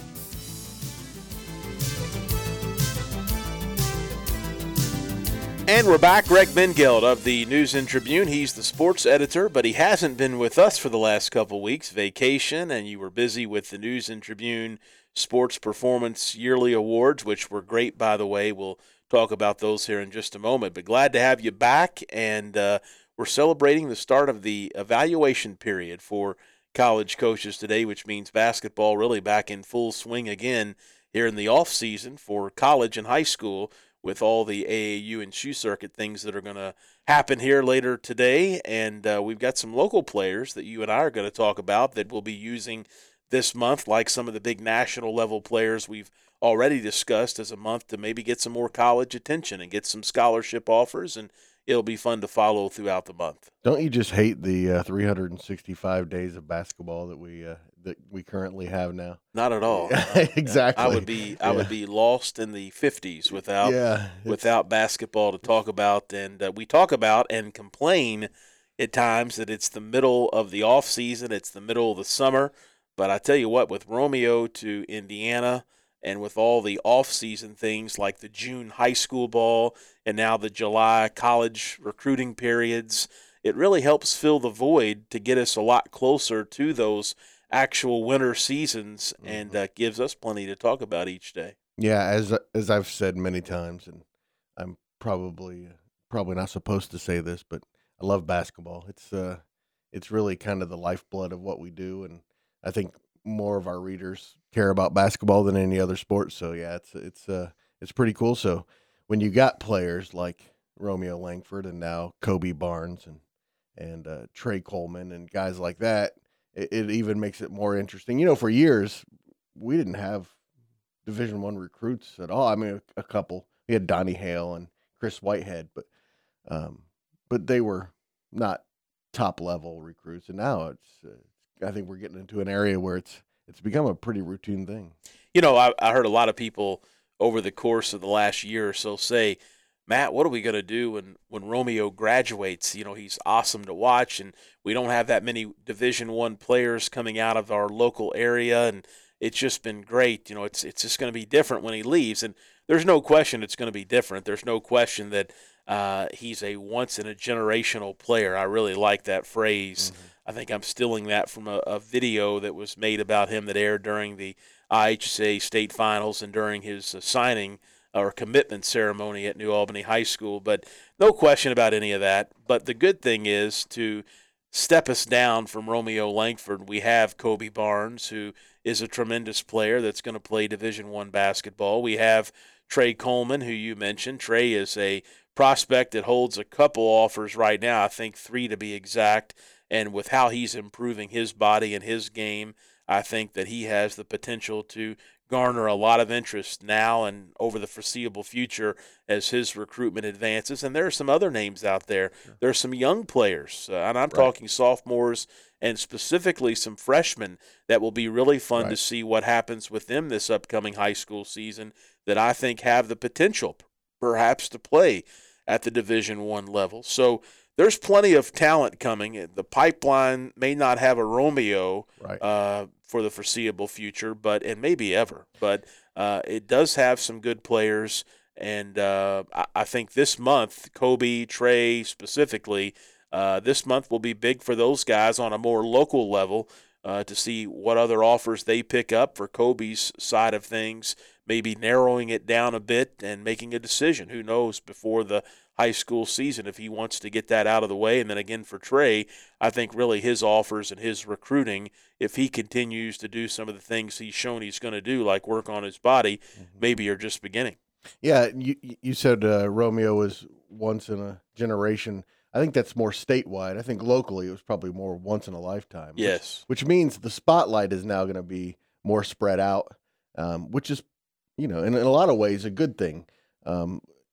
And we're back. Greg Mengeld of the News and Tribune. He's the sports editor, but he hasn't been with us for the last couple weeks. Vacation, and you were busy with the News and Tribune Sports Performance Yearly Awards, which were great, by the way. We'll talk about those here in just a moment. But glad to have you back, and uh, we're celebrating the start of the evaluation period for college coaches today, which means basketball really back in full swing again here in the off season for college and high school, with all the A A U and shoe circuit things that are going to happen here later today. And uh, we've got some local players that you and I are going to talk about that we'll be using this month, like some of the big national level players we've already discussed as a month to maybe get some more college attention and get some scholarship offers, and it'll be fun to follow throughout the month. Don't you just hate the uh, three hundred sixty-five days of basketball that we uh, that we currently have now? Not at all. Exactly. I would be I yeah. would be lost in the fifties without yeah, without basketball to talk about. And uh, we talk about and complain at times that it's the middle of the off season, it's the middle of the summer. But I tell you what, with Romeo to Indiana, and with all the off-season things like the June high school ball and now the July college recruiting periods, it really helps fill the void to get us a lot closer to those actual winter seasons, mm-hmm. and uh, gives us plenty to talk about each day. Yeah, as as I've said many times, and I'm probably probably not supposed to say this, but I love basketball. It's uh, it's really kind of the lifeblood of what we do, and I think more of our readers care about basketball than any other sport. So yeah, it's it's uh it's pretty cool. So when you got players like Romeo Langford and now Kobe Barnes and and uh, Trey Coleman and guys like that, it, it even makes it more interesting. You know, for years we didn't have Division One recruits at all. I mean, a, a couple. We had Donnie Hale and Chris Whitehead, but um, but they were not top level recruits. And now it's, uh, I think we're getting into an area where it's it's become a pretty routine thing. You know, I, I heard a lot of people over the course of the last year or so say, Matt, what are we going to do when, when Romeo graduates? You know, he's awesome to watch, and we don't have that many Division One players coming out of our local area, and it's just been great. You know, it's it's just going to be different when he leaves, and there's no question it's going to be different. There's no question that uh, he's a once-in-a-generational player. I really like that phrase. Mm-hmm. I think I'm stealing that from a, a video that was made about him that aired during the I H S A state finals and during his uh, signing or commitment ceremony at New Albany High School. But no question about any of that. But the good thing is, to step us down from Romeo Langford, we have Kobe Barnes, who is a tremendous player that's going to play Division One basketball. We have Trey Coleman, who you mentioned. Trey is a prospect that holds a couple offers right now, I think three to be exact. And with how he's improving his body and his game, I think that he has the potential to garner a lot of interest now and over the foreseeable future as his recruitment advances. And there are some other names out there. Sure. There are some young players, uh, and I'm right. talking sophomores and specifically some freshmen that will be really fun right. to see what happens with them this upcoming high school season, that I think have the potential perhaps to play at the Division One level. So there's plenty of talent coming. The pipeline may not have a Romeo right. uh, for the foreseeable future, but and maybe ever. But uh, it does have some good players, and uh, I, I think this month, Kobe, Trey specifically, uh, this month will be big for those guys on a more local level uh, to see what other offers they pick up for Kobe's side of things, maybe narrowing it down a bit and making a decision. Who knows, before the high school season, if he wants to get that out of the way. And then again for Trey, I think really his offers and his recruiting, if he continues to do some of the things he's shown he's going to do, like work on his body, mm-hmm. maybe are just beginning. Yeah, you you said uh, Romeo was once in a generation. I think that's more statewide. I think locally it was probably more once in a lifetime. Yes. Which, which means the spotlight is now going to be more spread out, um, which is, you know, in, in a lot of ways a good thing. Um,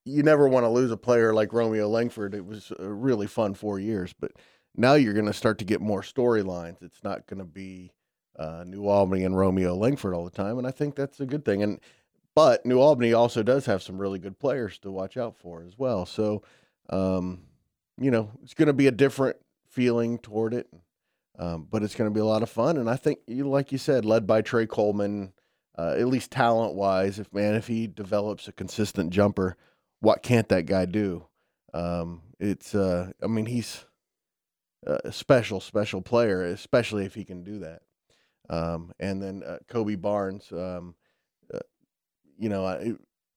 you never want to lose a player like Romeo Langford. It was a really fun four years, but now you're going to start to get more storylines. It's not going to be uh, New Albany and Romeo Langford all the time, and I think that's a good thing. And but New Albany also does have some really good players to watch out for as well. So, um, you know, it's going to be a different feeling toward it, um, but it's going to be a lot of fun. And I think, you like you said, led by Trey Coleman, uh, at least talent-wise, if man, if he develops a consistent jumper, what can't that guy do? Um, it's, uh, I mean, he's a special, special player, especially if he can do that. Um, and then uh, Kobe Barnes, um, uh, you know, I,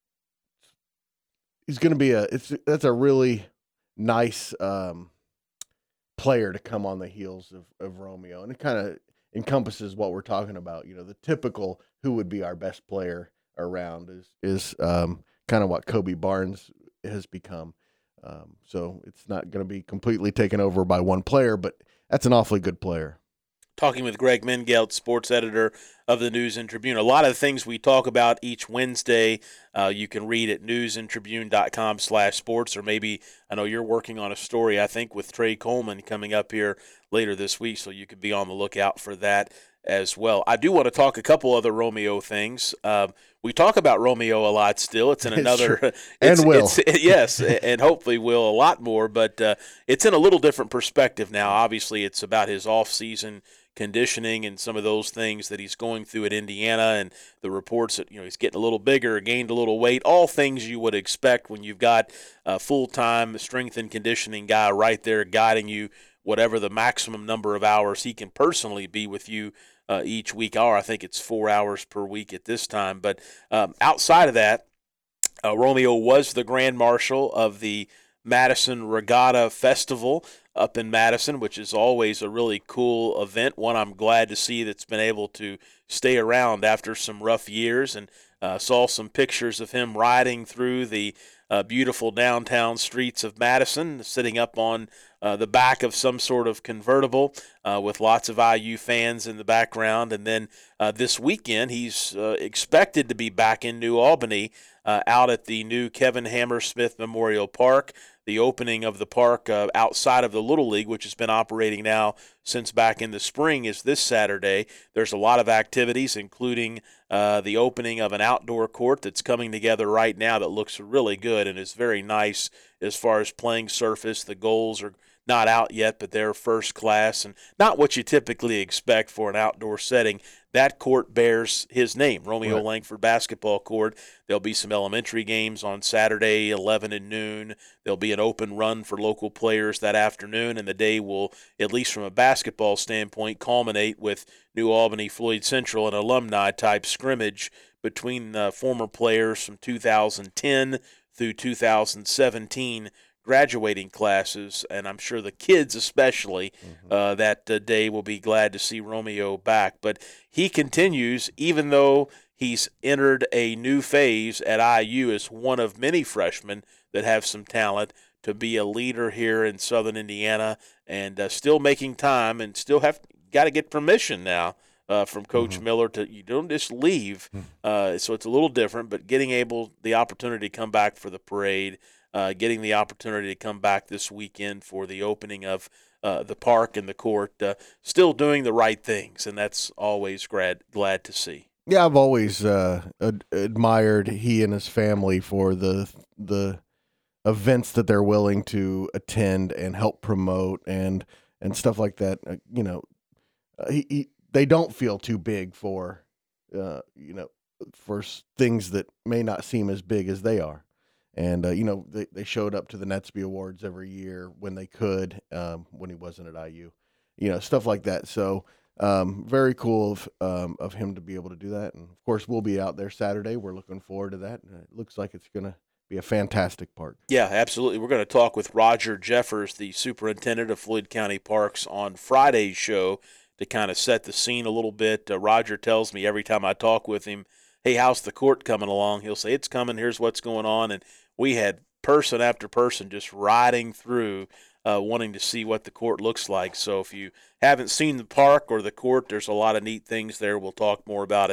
he's going to be a, it's, that's a really nice um, player to come on the heels of, of Romeo. And it kind of encompasses what we're talking about. You know, the typical who would be our best player around is, is um, kind of what Kobe Barnes has become. Um, so it's not going to be completely taken over by one player, but that's an awfully good player. Talking with Greg Mengelt, sports editor of the News and Tribune. A lot of the things we talk about each Wednesday, uh, you can read at newsandtribune.com slash sports, or maybe I know you're working on a story, I think, with Trey Coleman coming up here later this week, so you could be on the lookout for that as well. I do want to talk a couple other Romeo things. Um, we talk about Romeo a lot still. It's in another – it's, and will. It's, yes, and hopefully will a lot more, but uh, it's in a little different perspective now. Obviously, it's about his off-season conditioning and some of those things that he's going through at Indiana, and the reports that, you know, he's getting a little bigger, gained a little weight, all things you would expect when you've got a full-time strength and conditioning guy right there guiding you whatever the maximum number of hours he can personally be with you uh, each week. Or I think it's four hours per week at this time. But um, outside of that, uh, Romeo was the Grand Marshal of the Madison Regatta Festival up in Madison, which is always a really cool event, one I'm glad to see that's been able to stay around after some rough years, and uh, saw some pictures of him riding through the uh, beautiful downtown streets of Madison, sitting up on uh, the back of some sort of convertible uh, with lots of I U fans in the background. And then uh, this weekend, he's uh, expected to be back in New Albany uh, out at the new Kevin Hammersmith Memorial Park. The opening of the park uh, outside of the Little League, which has been operating now since back in the spring, is this Saturday. There's a lot of activities, including uh, the opening of an outdoor court that's coming together right now that looks really good and is very nice as far as playing surface. The goals are not out yet, but they're first class and not what you typically expect for an outdoor setting. That court bears his name, Romeo Right. Langford Basketball Court. There'll be some elementary games on Saturday, eleven and noon. There'll be an open run for local players that afternoon, and the day will, at least from a basketball standpoint, culminate with New Albany Floyd Central, an alumni-type scrimmage between uh, former players from two thousand ten through two thousand seventeen graduating classes, and I'm sure the kids especially mm-hmm. uh, that uh, day will be glad to see Romeo back. But he continues, even though he's entered a new phase at I U as one of many freshmen that have some talent, to be a leader here in Southern Indiana, and uh, still making time, and still have got to get permission now uh, from Coach mm-hmm. Miller to, you don't just leave. Mm-hmm. Uh, so it's a little different, but getting able the opportunity to come back for the parade. Uh, getting the opportunity to come back this weekend for the opening of uh, the park and the court, uh, still doing the right things, and that's always glad, glad to see. Yeah, I've always uh, ad- admired he and his family for the the events that they're willing to attend and help promote and and stuff like that. Uh, you know, uh, he, he they don't feel too big for uh, you know for things that may not seem as big as they are. And, uh, you know, they, they showed up to the Netsby Awards every year when they could, um, when he wasn't at I U, you know, stuff like that. So um, very cool of um, of him to be able to do that. And, of course, we'll be out there Saturday. We're looking forward to that. Uh, it looks like it's going to be a fantastic park. Yeah, absolutely. We're going to talk with Roger Jeffers, the superintendent of Floyd County Parks, on Friday's show to kind of set the scene a little bit. Uh, Roger tells me every time I talk with him, hey, how's the court coming along? He'll say, it's coming, here's what's going on. And we had person after person just riding through uh, wanting to see what the court looks like. So if you haven't seen the park or the court, there's a lot of neat things there. We'll talk more about it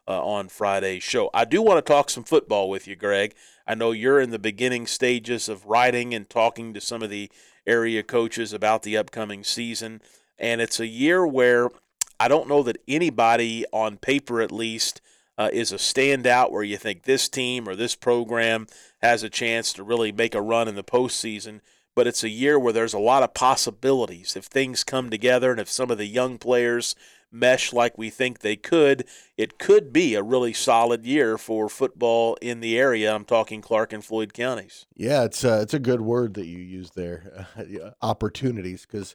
uh, on Friday's show. I do want to talk some football with you, Greg. I know you're in the beginning stages of writing and talking to some of the area coaches about the upcoming season, and it's a year where I don't know that anybody, on paper at least, uh, is a standout where you think this team or this program has a chance to really make a run in the postseason. But it's a year where there's a lot of possibilities. If things come together and if some of the young players mesh like we think they could, it could be a really solid year for football in the area. I'm talking Clark and Floyd counties. Yeah, it's uh, it's a good word that you use there, uh, opportunities, because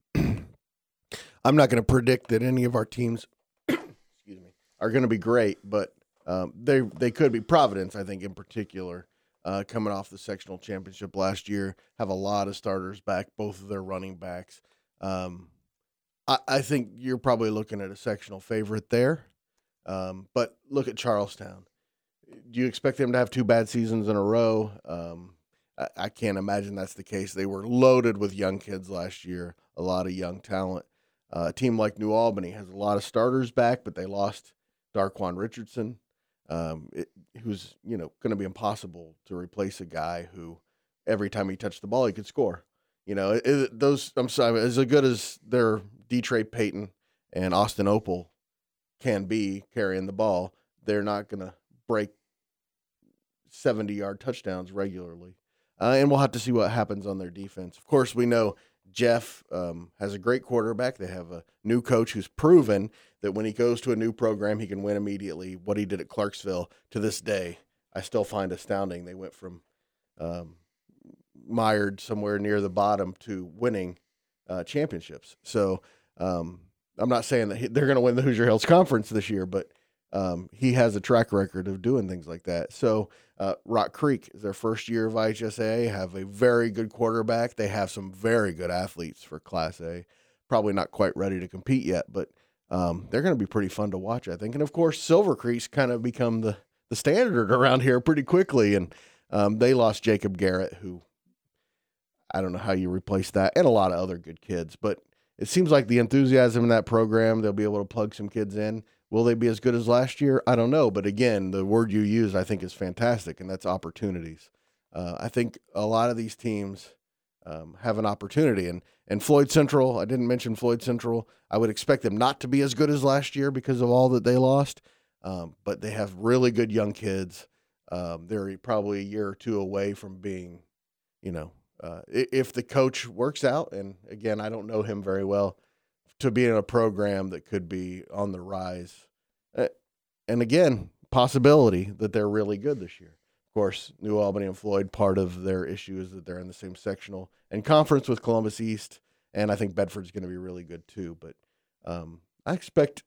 I'm not going to predict that any of our teams excuse me, are going to be great, but um, they they could be. Providence, I think, in particular, uh, coming off the sectional championship last year, have a lot of starters back, both of their running backs. Um, I, I think you're probably looking at a sectional favorite there, um, but look at Charlestown. Do you expect them to have two bad seasons in a row? Um, I, I can't imagine that's the case. They were loaded with young kids last year, a lot of young talent. Uh, a team like New Albany has a lot of starters back, but they lost Darquan Richardson, um, it, who's you know going to be impossible to replace a guy who every time he touched the ball he could score. You know, it, it, those I'm sorry, as good as their D-Trey Payton and Austin Opal can be carrying the ball, they're not going to break seventy-yard touchdowns regularly. Uh, and we'll have to see what happens on their defense. Of course, we know Jeff um, has a great quarterback. They have a new coach who's proven that when he goes to a new program, he can win immediately. What he did at Clarksville to this day, I still find astounding. They went from um, mired somewhere near the bottom to winning uh, championships. So um, I'm not saying that he, they're going to win the Hoosier Hills Conference this year, but um, he has a track record of doing things like that. So uh, Rock Creek is their first year of I H S A, have a very good quarterback. They have some very good athletes for Class A. Probably not quite ready to compete yet, but um, they're going to be pretty fun to watch, I think. And, of course, Silver Creek's kind of become the, the standard around here pretty quickly, and um, they lost Jacob Garrett, who I don't know how you replace that, and a lot of other good kids. But it seems like the enthusiasm in that program, they'll be able to plug some kids in. Will they be as good as last year? I don't know. But, again, the word you use I think is fantastic, and that's opportunities. Uh, I think a lot of these teams um, have an opportunity. And, and Floyd Central, I didn't mention Floyd Central. I would expect them not to be as good as last year because of all that they lost. Um, but they have really good young kids. Um, they're probably a year or two away from being, you know, uh, if the coach works out, and, again, I don't know him very well, to be in a program that could be on the rise. Uh, and again, possibility that they're really good this year. Of course, New Albany and Floyd, part of their issue is that they're in the same sectional and conference with Columbus East, and I think Bedford's going to be really good too. But um, I expect,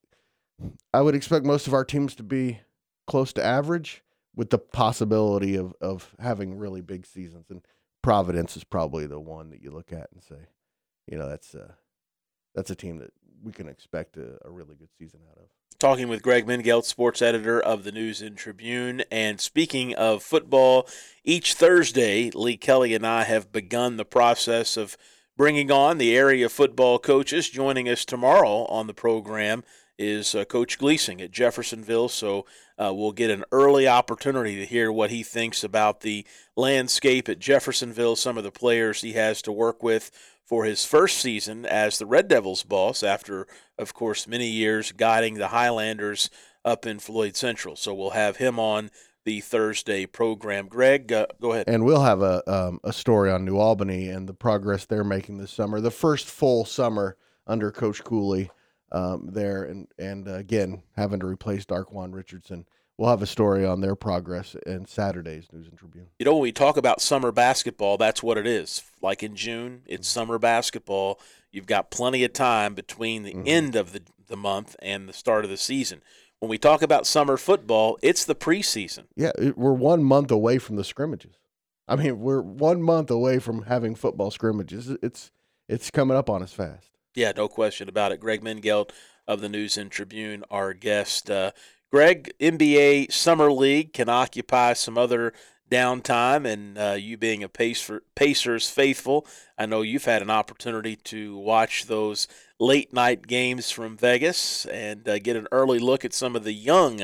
I would expect most of our teams to be close to average with the possibility of, of having really big seasons. And Providence is probably the one that you look at and say, you know, that's uh, that's a team that we can expect a, a really good season out of. Talking with Greg Mengelt, sports editor of the News and Tribune. And speaking of football, each Thursday, Lee Kelly and I have begun the process of bringing on the area football coaches. Joining us tomorrow on the program is uh, Coach Gleasing at Jeffersonville, so uh, we'll get an early opportunity to hear what he thinks about the landscape at Jeffersonville, some of the players he has to work with for his first season as the Red Devils boss after, of course, many years guiding the Highlanders up in Floyd Central. So we'll have him on the Thursday program. Greg, uh, go ahead. And we'll have a um, a story on New Albany and the progress they're making this summer, the first full summer under Coach Cooley um, there, and, and uh, again, having to replace Darquan Richardson. We'll have a story on their progress in Saturday's News and Tribune. You know, when we talk about summer basketball, that's what it is. Like in June, it's mm-hmm. summer basketball. You've got plenty of time between the mm-hmm. end of the, the month and the start of the season. When we talk about summer football, it's the preseason. Yeah, it, we're one month away from the scrimmages. I mean, we're one month away from having football scrimmages. It's it's coming up on us fast. Yeah, no question about it. Greg Mengelt of the News and Tribune, our guest. Uh, Greg, N B A Summer League can occupy some other downtime, and uh, you being a Pacer, Pacers faithful, I know you've had an opportunity to watch those late-night games from Vegas and uh, get an early look at some of the young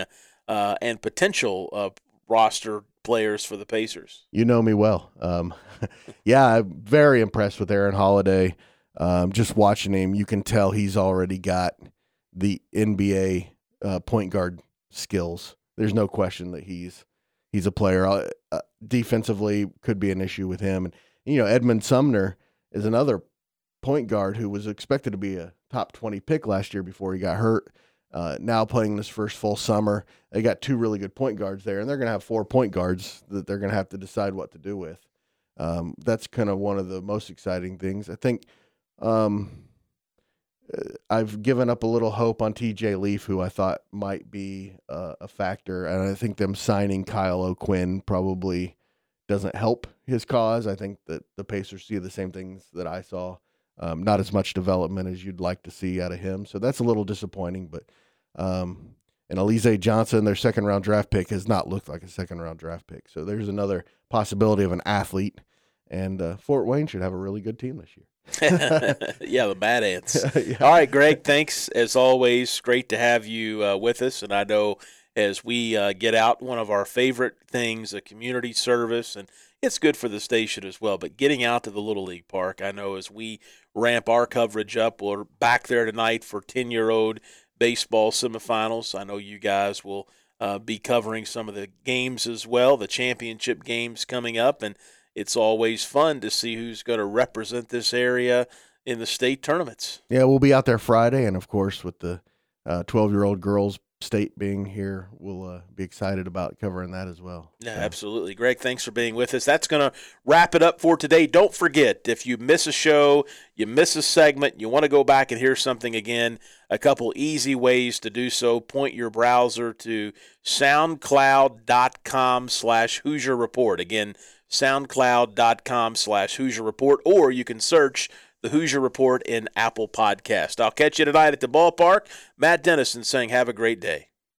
uh, and potential uh, roster players for the Pacers. You know me well. Um, yeah, I'm very impressed with Aaron Holiday. Um, just watching him, you can tell he's already got the N B A uh, point guard skills. There's no question that he's he's a player. Uh, defensively, could be an issue with him. And you know, Edmund Sumner is another point guard who was expected to be a top twenty pick last year before he got hurt. Uh, now playing this first full summer, they got two really good point guards there, and they're going to have four point guards that they're going to have to decide what to do with. Um, that's kind of one of the most exciting things. I think um, I've given up a little hope on T J Leaf, who I thought might be uh, a factor, and I think them signing Kyle O'Quinn probably doesn't help his cause. I think that the Pacers see the same things that I saw. Um, not as much development as you'd like to see out of him. So that's a little disappointing, but Um, and Alize Johnson, their second round draft pick, has not looked like a second round draft pick. So there's another possibility of an athlete, and uh, Fort Wayne should have a really good team this year. Yeah, the Bad Ants. Yeah. All right, Greg, thanks as always. Great to have you uh, with us. And I know as we uh, get out, one of our favorite things, a community service, and it's good for the station as well. But getting out to the Little League Park, I know as we ramp our coverage up, we're back there tonight for ten-year-old baseball semifinals. I know you guys will uh, be covering some of the games as well, the championship games coming up, and it's always fun to see who's going to represent this area in the state tournaments. Yeah, we'll be out there Friday, and of course with the uh, twelve-year-old girls state being here, we'll uh, be excited about covering that as well. Yeah, so. Absolutely. Greg, thanks for being with us. That's going to wrap it up for today. Don't forget, if you miss a show, you miss a segment, you want to go back and hear something again, a couple easy ways to do so. Point your browser to soundcloud.com slash Hoosier Report. Again, soundcloud.com slash Hoosier Report, or you can search the Hoosier Report in Apple Podcast. I'll catch you tonight at the ballpark. Matt Dennison saying have a great day.